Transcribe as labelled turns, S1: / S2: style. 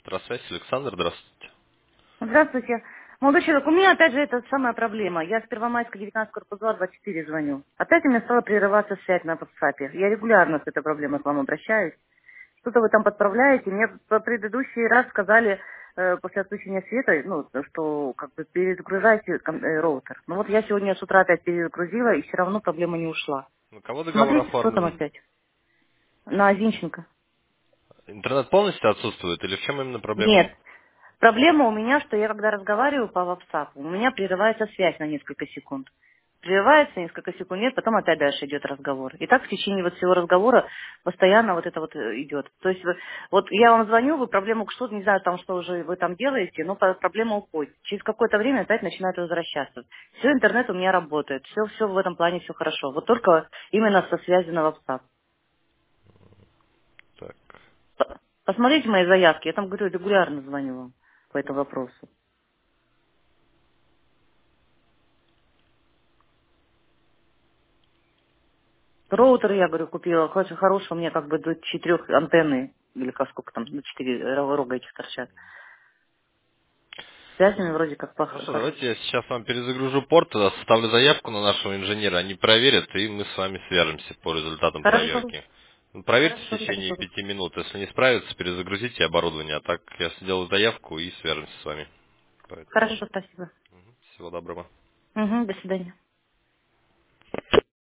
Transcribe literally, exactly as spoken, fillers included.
S1: Электросвязь, Александр, здравствуйте.
S2: Здравствуйте. Молодой человек, у меня опять же эта самая проблема. Я с Первомайска девятнадцать, корпус два, двадцать четыре звоню. Опять у меня стала прерываться связь на WhatsApp. Я регулярно с этой проблемой к вам обращаюсь. Что-то вы там подправляете. Мне по предыдущий раз сказали э, после отключения света, ну, что как бы перезагружайте ком- э, роутер. Ну вот я сегодня с утра опять перезагрузила, и все равно проблема не ушла.
S1: На кого договор
S2: Смотрите, что там
S1: оформлен?
S2: опять. На Зинченко.
S1: Интернет полностью отсутствует или в чем именно проблема?
S2: Нет. Проблема у меня, что я когда разговариваю по WhatsApp, у меня прерывается связь на несколько секунд. Прерывается несколько секунд, нет, потом опять дальше идет разговор. И так в течение вот всего разговора постоянно вот это вот э, идет. То есть вы- вот я вам звоню, вы проблему что-то, не знаю, там что уже вы там делаете, но по- проблема уходит. Через какое-то время опять начинает возвращаться. Все, интернет у меня работает, все, все в этом плане все хорошо. Вот только именно со связью на WhatsApp.
S1: Так.
S2: П- Посмотрите мои заявки, я там говорю, регулярно звоню вам по этому вопросу. Роутер, я говорю, купила, очень хороший, у меня как бы до четырех антенны, или как сколько там, до четыре ро- рога этих торчат. Связями вроде как пах-
S1: Хорошо,
S2: хорошо.
S1: давайте я сейчас вам перезагружу порт, тогда составлю заявку на нашего инженера, они проверят, и мы с вами свяжемся по результатам
S2: Хорошо,
S1: проверки. Ну, проверьте в
S2: хорошо,
S1: течение
S2: хорошо.
S1: пяти минут, если не справится, перезагрузите оборудование, а так я сделаю заявку и свяжемся с вами. Поэтому
S2: Хорошо, спасибо.
S1: всего доброго.
S2: Угу, до свидания.